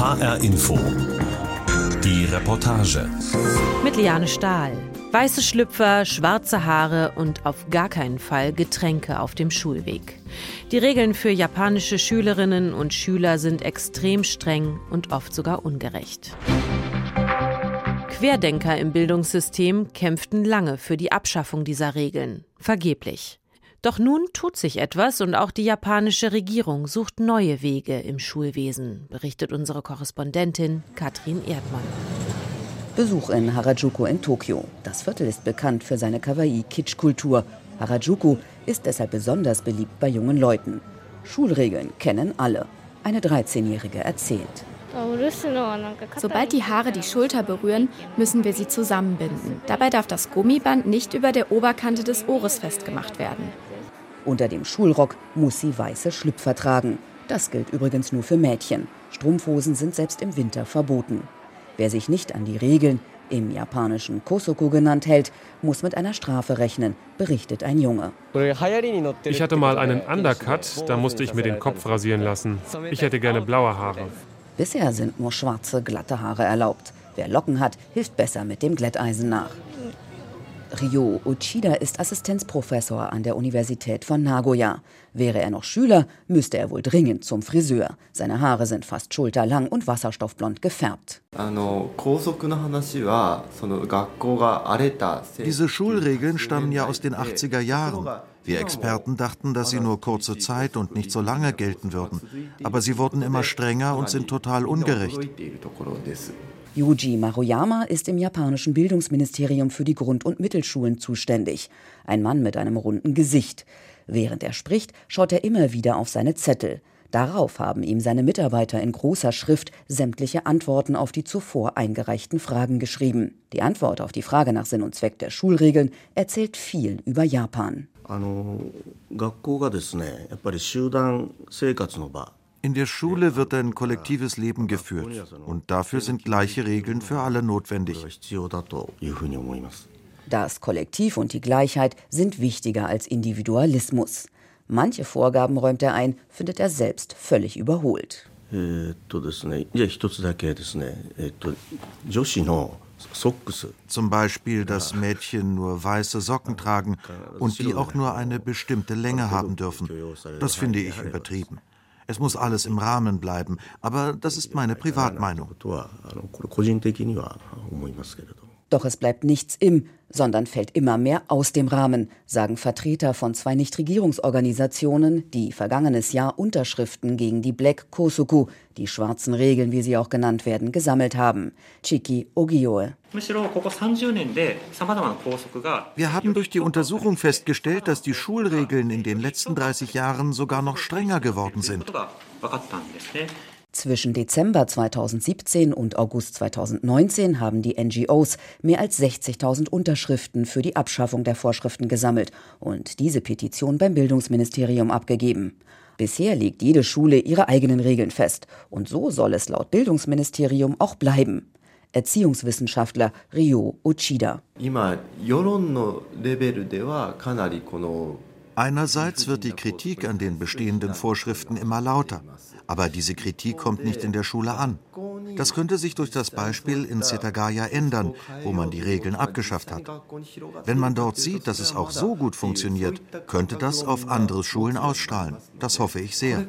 HR Info. Die Reportage. Mit Liane Stahl. Weiße Schlüpfer, schwarze Haare und auf gar keinen Fall Getränke auf dem Schulweg. Die Regeln für japanische Schülerinnen und Schüler sind extrem streng und oft sogar ungerecht. Querdenker im Bildungssystem kämpften lange für die Abschaffung dieser Regeln. Vergeblich. Doch nun tut sich etwas und auch die japanische Regierung sucht neue Wege im Schulwesen, berichtet unsere Korrespondentin Katrin Erdmann. Besuch in Harajuku in Tokio. Das Viertel ist bekannt für seine Kawaii-Kitsch-Kultur. Harajuku ist deshalb besonders beliebt bei jungen Leuten. Schulregeln kennen alle. Eine 13-Jährige erzählt. Sobald die Haare die Schulter berühren, müssen wir sie zusammenbinden. Dabei darf das Gummiband nicht über der Oberkante des Ohres festgemacht werden. Unter dem Schulrock muss sie weiße Schlüpfer tragen. Das gilt übrigens nur für Mädchen. Strumpfhosen sind selbst im Winter verboten. Wer sich nicht an die Regeln, im japanischen Kosoku genannt, hält, muss mit einer Strafe rechnen, berichtet ein Junge. Ich hatte mal einen Undercut, da musste ich mir den Kopf rasieren lassen. Ich hätte gerne blaue Haare. Bisher sind nur schwarze, glatte Haare erlaubt. Wer Locken hat, hilft besser mit dem Glätteisen nach. Ryo Uchida ist Assistenzprofessor an der Universität von Nagoya. Wäre er noch Schüler, müsste er wohl dringend zum Friseur. Seine Haare sind fast schulterlang und wasserstoffblond gefärbt. Diese Schulregeln stammen ja aus den 80er Jahren. Wir Experten dachten, dass sie nur kurze Zeit und nicht so lange gelten würden. Aber sie wurden immer strenger und sind total ungerecht. Yuji Maruyama ist im japanischen Bildungsministerium für die Grund- und Mittelschulen zuständig. Ein Mann mit einem runden Gesicht. Während er spricht, schaut er immer wieder auf seine Zettel. Darauf haben ihm seine Mitarbeiter in großer Schrift sämtliche Antworten auf die zuvor eingereichten Fragen geschrieben. Die Antwort auf die Frage nach Sinn und Zweck der Schulregeln erzählt viel über Japan. In der Schule wird ein kollektives Leben geführt und dafür sind gleiche Regeln für alle notwendig. Das Kollektiv und die Gleichheit sind wichtiger als Individualismus. Manche Vorgaben, räumt er ein, findet er selbst völlig überholt. Zum Beispiel, dass Mädchen nur weiße Socken tragen und die auch nur eine bestimmte Länge haben dürfen. Das finde ich übertrieben. Es muss alles im Rahmen bleiben, aber das ist meine Privatmeinung. Doch es bleibt nichts im, sondern fällt immer mehr aus dem Rahmen, sagen Vertreter von 2 Nichtregierungsorganisationen, die vergangenes Jahr Unterschriften gegen die Black Kosoku, die schwarzen Regeln, wie sie auch genannt werden, gesammelt haben. Chiki Ogioe. Wir haben durch die Untersuchung festgestellt, dass die Schulregeln in den letzten 30 Jahren sogar noch strenger geworden sind. Zwischen Dezember 2017 und August 2019 haben die NGOs mehr als 60.000 Unterschriften für die Abschaffung der Vorschriften gesammelt und diese Petition beim Bildungsministerium abgegeben. Bisher legt jede Schule ihre eigenen Regeln fest und so soll es laut Bildungsministerium auch bleiben. Erziehungswissenschaftler Ryo Uchida. Einerseits wird die Kritik an den bestehenden Vorschriften immer lauter, aber diese Kritik kommt nicht in der Schule an. Das könnte sich durch das Beispiel in Setagaya ändern, wo man die Regeln abgeschafft hat. Wenn man dort sieht, dass es auch so gut funktioniert, könnte das auf andere Schulen ausstrahlen. Das hoffe ich sehr.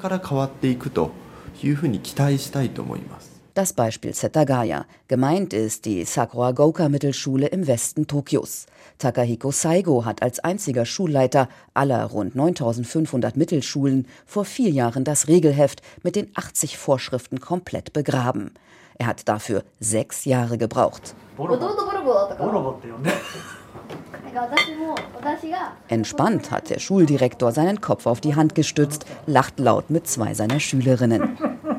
Das Beispiel Setagaya. Gemeint ist die Sakura-Goka-Mittelschule im Westen Tokios. Takahiko Saigo hat als einziger Schulleiter aller rund 9.500 Mittelschulen vor 4 Jahren das Regelheft mit den 80 Vorschriften komplett begraben. Er hat dafür 6 Jahre gebraucht. Entspannt hat der Schuldirektor seinen Kopf auf die Hand gestützt, lacht laut mit 2 seiner Schülerinnen.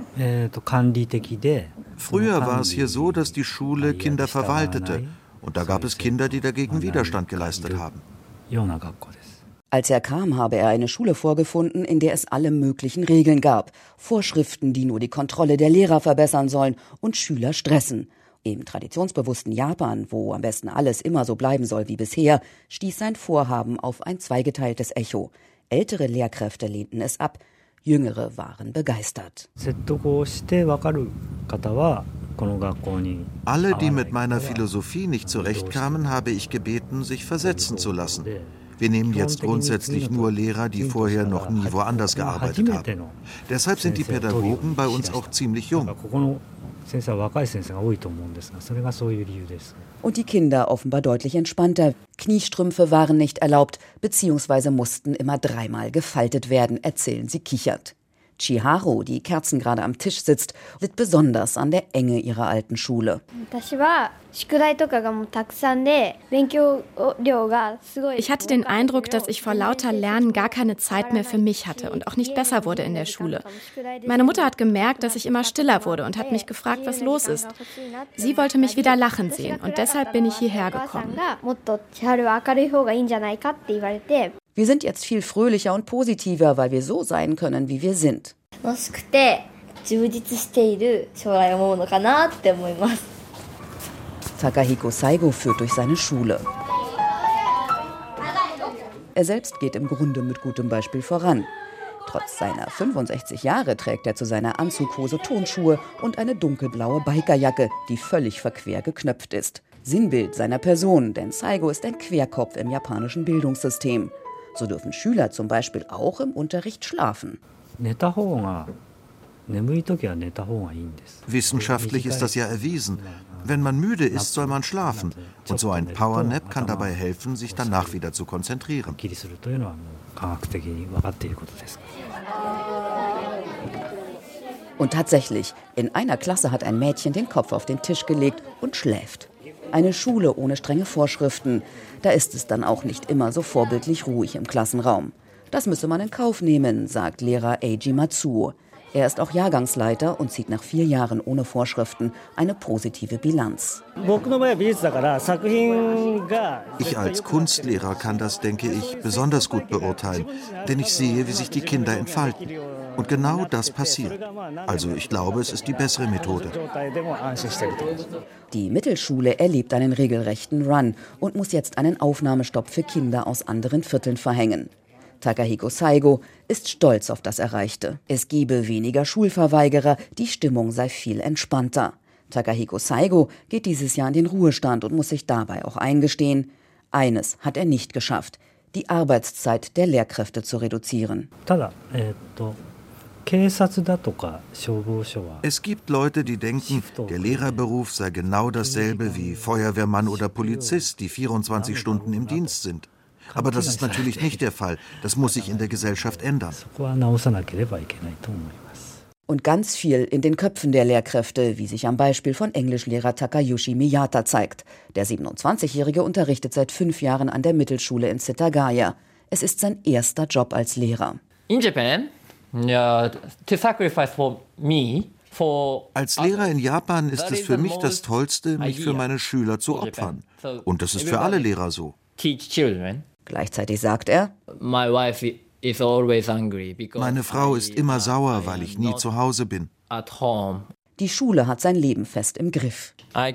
Früher war es hier so, dass die Schule Kinder verwaltete. Und da gab es Kinder, die dagegen Widerstand geleistet haben. Als er kam, habe er eine Schule vorgefunden, in der es alle möglichen Regeln gab. Vorschriften, die nur die Kontrolle der Lehrer verbessern sollen und Schüler stressen. Im traditionsbewussten Japan, wo am besten alles immer so bleiben soll wie bisher, stieß sein Vorhaben auf ein zweigeteiltes Echo. Ältere Lehrkräfte lehnten es ab, Jüngere waren begeistert. Alle, die mit meiner Philosophie nicht zurechtkamen, habe ich gebeten, sich versetzen zu lassen. Wir nehmen jetzt grundsätzlich nur Lehrer, die vorher noch nie woanders gearbeitet haben. Deshalb sind die Pädagogen bei uns auch ziemlich jung. Und die Kinder offenbar deutlich entspannter. Kniestrümpfe waren nicht erlaubt, beziehungsweise mussten immer 3-mal gefaltet werden, erzählen sie kichernd. Chiharu, die kerzengerade am Tisch sitzt, litt besonders an der Enge ihrer alten Schule. Ich hatte den Eindruck, dass ich vor lauter Lernen gar keine Zeit mehr für mich hatte und auch nicht besser wurde in der Schule. Meine Mutter hat gemerkt, dass ich immer stiller wurde und hat mich gefragt, was los ist. Sie wollte mich wieder lachen sehen und deshalb bin ich hierher gekommen. Wir sind jetzt viel fröhlicher und positiver, weil wir so sein können, wie wir sind. Takahiko Saigo führt durch seine Schule. Er selbst geht im Grunde mit gutem Beispiel voran. Trotz seiner 65 Jahre trägt er zu seiner Anzughose Turnschuhe und eine dunkelblaue Bikerjacke, die völlig verquer geknöpft ist. Sinnbild seiner Person, denn Saigo ist ein Querkopf im japanischen Bildungssystem. So dürfen Schüler zum Beispiel auch im Unterricht schlafen. Wissenschaftlich ist das ja erwiesen. Wenn man müde ist, soll man schlafen. Und so ein Powernap kann dabei helfen, sich danach wieder zu konzentrieren. Und tatsächlich, in einer Klasse hat ein Mädchen den Kopf auf den Tisch gelegt und schläft. Eine Schule ohne strenge Vorschriften. Da ist es dann auch nicht immer so vorbildlich ruhig im Klassenraum. Das müsse man in Kauf nehmen, sagt Lehrer Eiji Matsuo. Er ist auch Jahrgangsleiter und zieht nach 4 Jahren ohne Vorschriften eine positive Bilanz. Ich als Kunstlehrer kann das, denke ich, besonders gut beurteilen, denn ich sehe, wie sich die Kinder entfalten. Und genau das passiert. Also ich glaube, es ist die bessere Methode. Die Mittelschule erlebt einen regelrechten Run und muss jetzt einen Aufnahmestopp für Kinder aus anderen Vierteln verhängen. Takahiko Saigo ist stolz auf das Erreichte. Es gebe weniger Schulverweigerer, die Stimmung sei viel entspannter. Takahiko Saigo geht dieses Jahr in den Ruhestand und muss sich dabei auch eingestehen: Eines hat er nicht geschafft: die Arbeitszeit der Lehrkräfte zu reduzieren. Es gibt Leute, die denken, der Lehrerberuf sei genau dasselbe wie Feuerwehrmann oder Polizist, die 24 Stunden im Dienst sind. Aber das ist natürlich nicht der Fall. Das muss sich in der Gesellschaft ändern. Und ganz viel in den Köpfen der Lehrkräfte, wie sich am Beispiel von Englischlehrer Takayushi Miyata zeigt. Der 27-Jährige unterrichtet seit 5 Jahren an der Mittelschule in Setagaya. Es ist sein erster Job als Lehrer. In Japan, to sacrifice for me. Als Lehrer in Japan ist es für mich das Tollste, mich für meine Schüler zu opfern. Und das ist für alle Lehrer so. Gleichzeitig sagt er: Meine Frau ist immer sauer, weil ich nie zu Hause bin. Die Schule hat sein Leben fest im Griff.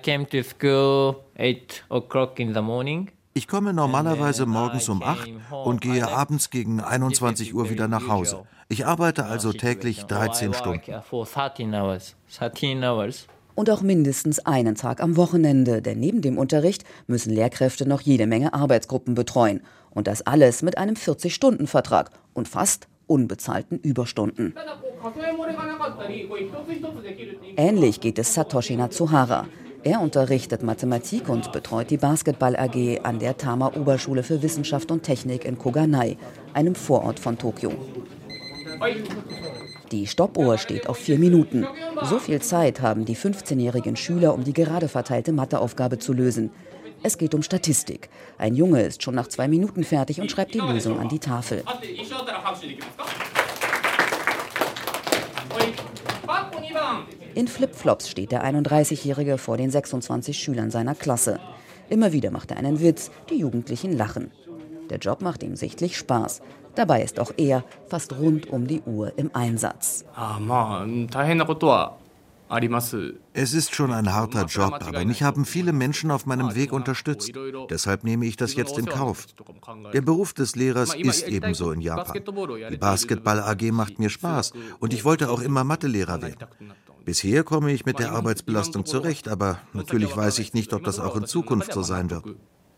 Ich komme normalerweise morgens um 8 und gehe abends gegen 21 Uhr wieder nach Hause. Ich arbeite also täglich 13 Stunden. Und auch mindestens einen Tag am Wochenende, denn neben dem Unterricht müssen Lehrkräfte noch jede Menge Arbeitsgruppen betreuen. Und das alles mit einem 40-Stunden-Vertrag und fast unbezahlten Überstunden. Ähnlich geht es Satoshi Natsuhara. Er unterrichtet Mathematik und betreut die Basketball-AG an der Tama-Oberschule für Wissenschaft und Technik in Koganai, einem Vorort von Tokio. Die Stoppuhr steht auf 4 Minuten. So viel Zeit haben die 15-jährigen Schüler, um die gerade verteilte Matheaufgabe zu lösen. Es geht um Statistik. Ein Junge ist schon nach 2 Minuten fertig und schreibt die Lösung an die Tafel. In Flipflops steht der 31-Jährige vor den 26 Schülern seiner Klasse. Immer wieder macht er einen Witz, die Jugendlichen lachen. Der Job macht ihm sichtlich Spaß. Dabei ist auch er fast rund um die Uhr im Einsatz. Es ist schon ein harter Job, aber mich haben viele Menschen auf meinem Weg unterstützt. Deshalb nehme ich das jetzt in Kauf. Der Beruf des Lehrers ist ebenso in Japan. Die Basketball-AG macht mir Spaß und ich wollte auch immer Mathelehrer werden. Bisher komme ich mit der Arbeitsbelastung zurecht, aber natürlich weiß ich nicht, ob das auch in Zukunft so sein wird.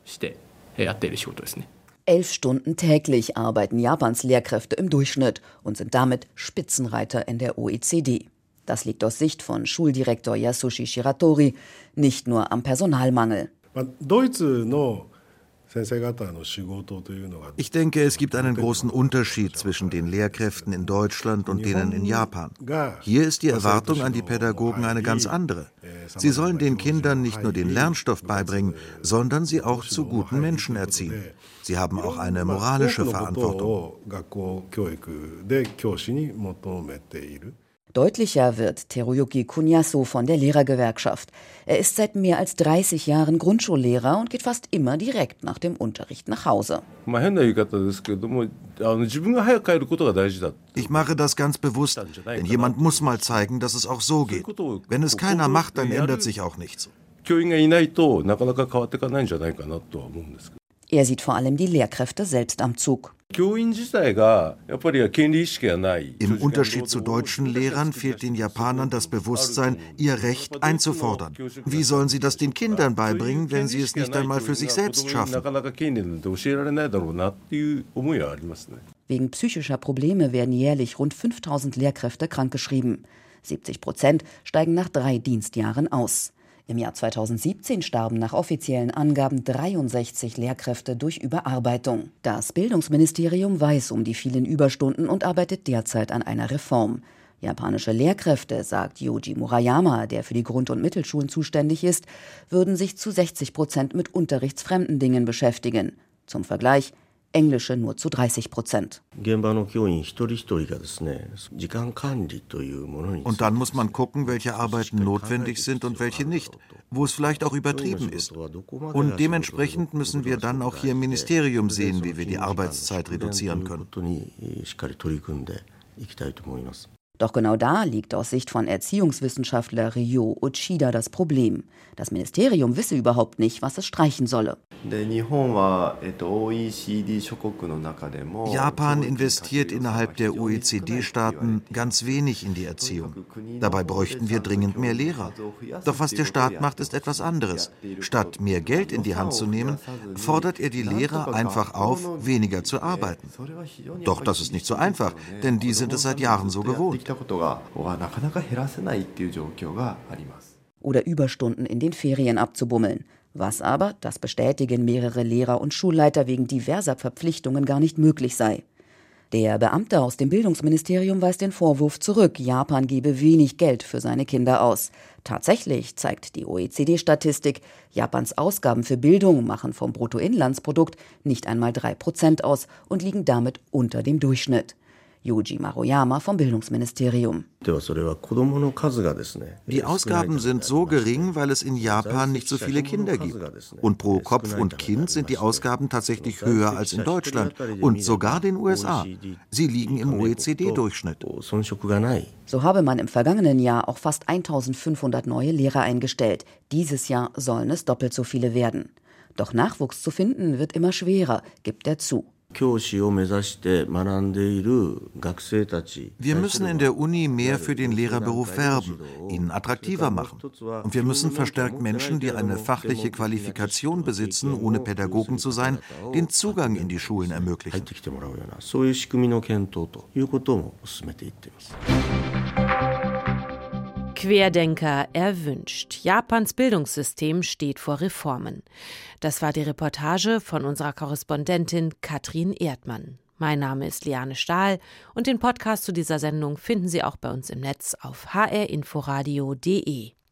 11 Stunden täglich arbeiten Japans Lehrkräfte im Durchschnitt und sind damit Spitzenreiter in der OECD. Das liegt aus Sicht von Schuldirektor Yasushi Shiratori nicht nur am Personalmangel. Ich denke, es gibt einen großen Unterschied zwischen den Lehrkräften in Deutschland und denen in Japan. Hier ist die Erwartung an die Pädagogen eine ganz andere. Sie sollen den Kindern nicht nur den Lernstoff beibringen, sondern sie auch zu guten Menschen erziehen. Sie haben auch eine moralische Verantwortung. Deutlicher wird Teruyuki Kunyasu von der Lehrergewerkschaft. Er ist seit mehr als 30 Jahren Grundschullehrer und geht fast immer direkt nach dem Unterricht nach Hause. Ich mache das ganz bewusst, denn jemand muss mal zeigen, dass es auch so geht. Wenn es keiner macht, dann ändert sich auch nichts. Er sieht vor allem die Lehrkräfte selbst am Zug. Im Unterschied zu deutschen Lehrern fehlt den Japanern das Bewusstsein, ihr Recht einzufordern. Wie sollen sie das den Kindern beibringen, wenn sie es nicht einmal für sich selbst schaffen? Wegen psychischer Probleme werden jährlich rund 5000 Lehrkräfte krankgeschrieben. 70% steigen nach 3 Dienstjahren aus. Im Jahr 2017 starben nach offiziellen Angaben 63 Lehrkräfte durch Überarbeitung. Das Bildungsministerium weiß um die vielen Überstunden und arbeitet derzeit an einer Reform. Japanische Lehrkräfte, sagt Yoji Murayama, der für die Grund- und Mittelschulen zuständig ist, würden sich zu 60% mit unterrichtsfremden Dingen beschäftigen. Zum Vergleich: Englische nur zu 30%. Und dann muss man gucken, welche Arbeiten notwendig sind und welche nicht, wo es vielleicht auch übertrieben ist. Und dementsprechend müssen wir dann auch hier im Ministerium sehen, wie wir die Arbeitszeit reduzieren können. Doch genau da liegt aus Sicht von Erziehungswissenschaftler Ryo Uchida das Problem. Das Ministerium wisse überhaupt nicht, was es streichen solle. Japan investiert innerhalb der OECD-Staaten ganz wenig in die Erziehung. Dabei bräuchten wir dringend mehr Lehrer. Doch was der Staat macht, ist etwas anderes. Statt mehr Geld in die Hand zu nehmen, fordert er die Lehrer einfach auf, weniger zu arbeiten. Doch das ist nicht so einfach, denn die sind es seit Jahren so gewohnt. Oder Überstunden in den Ferien abzubummeln. Was aber, das bestätigen mehrere Lehrer und Schulleiter, wegen diverser Verpflichtungen gar nicht möglich sei. Der Beamte aus dem Bildungsministerium weist den Vorwurf zurück, Japan gebe wenig Geld für seine Kinder aus. Tatsächlich zeigt die OECD-Statistik, Japans Ausgaben für Bildung machen vom Bruttoinlandsprodukt nicht einmal 3% aus und liegen damit unter dem Durchschnitt. Yoji Maruyama vom Bildungsministerium. Die Ausgaben sind so gering, weil es in Japan nicht so viele Kinder gibt. Und pro Kopf und Kind sind die Ausgaben tatsächlich höher als in Deutschland und sogar den USA. Sie liegen im OECD-Durchschnitt. So habe man im vergangenen Jahr auch fast 1500 neue Lehrer eingestellt. Dieses Jahr sollen es doppelt so viele werden. Doch Nachwuchs zu finden wird immer schwerer, gibt er zu. Wir müssen in der Uni mehr für den Lehrerberuf werben, ihn attraktiver machen. Und wir müssen verstärkt Menschen, die eine fachliche Qualifikation besitzen, ohne Pädagogen zu sein, den Zugang in die Schulen ermöglichen. Querdenker erwünscht. Japans Bildungssystem steht vor Reformen. Das war die Reportage von unserer Korrespondentin Katrin Erdmann. Mein Name ist Liane Stahl und den Podcast zu dieser Sendung finden Sie auch bei uns im Netz auf hrinforadio.de.